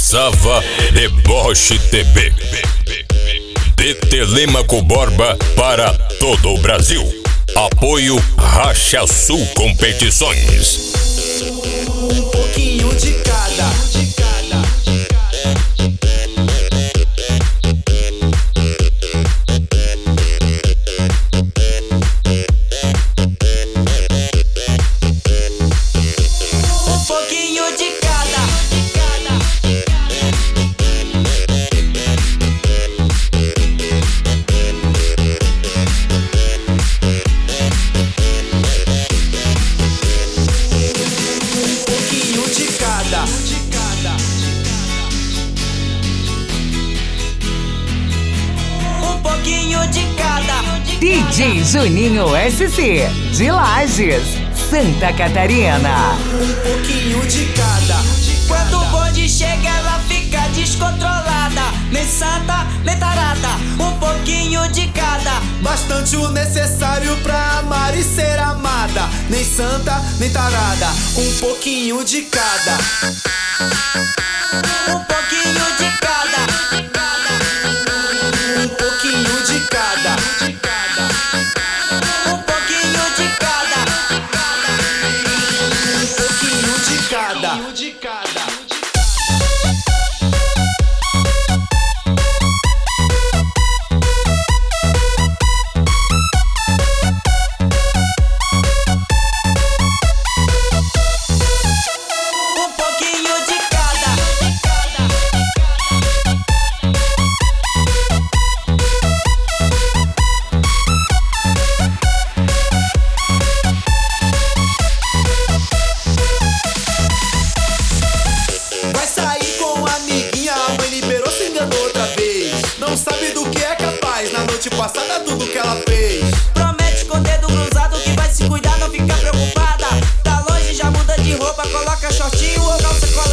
Sava Deboche TV. De Telêmaco Borba para todo o Brasil. Apoio Racha Sul Competições. Um pouquinho de cada. DJ Juninho SC, de Lages, Santa Catarina. Um pouquinho de cada. Quando o bonde chega, ela fica descontrolada. Nem santa, nem tarada. Um pouquinho de cada. Bastante o necessário pra amar e ser amada. Nem santa, nem tarada. Um pouquinho de cada. Um pouquinho de cada. Um pouquinho de cada. Um pouquinho de cada. Um pouquinho de cada. Sabe do que é capaz, na noite passada tudo que ela fez. Promete com o dedo cruzado que vai se cuidar, não ficar preocupada. Tá longe, já muda de roupa, coloca shortinho ou calça colada.